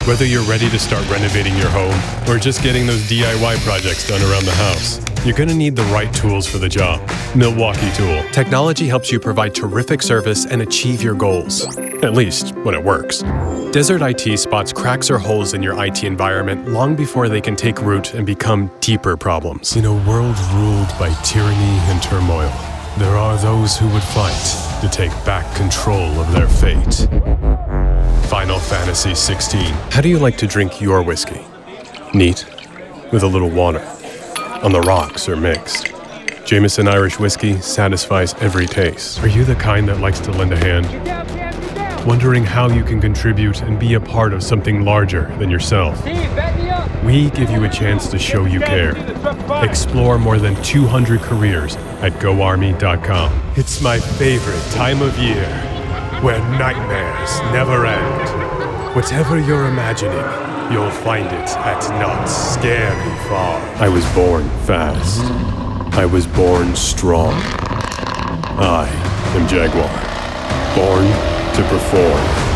Whether you're ready to start renovating your home or just getting those DIY projects done around the house, you're going to need the right tools for the job. Milwaukee Tool. Technology helps you provide terrific service and achieve your goals. At least, when it works. Desert IT spots cracks or holes in your IT environment long before they can take root and become deeper problems. In a world ruled by tyranny and turmoil, there are those who would fight to take back control of their fate. Final Fantasy 16. How do you like to drink your whiskey? Neat? With a little water? On the rocks or mixed? Jameson Irish Whiskey satisfies every taste. Are you the kind that likes to lend a hand? Wondering how you can contribute and be a part of something larger than yourself? We give you a chance to show you care. Explore more than 200 careers at GoArmy.com. It's my favorite time of year, where nightmares never end. Whatever you're imagining, you'll find it at Knott's Scary Farm. I was born fast. I was born strong. I am Jaguar. Born to perform.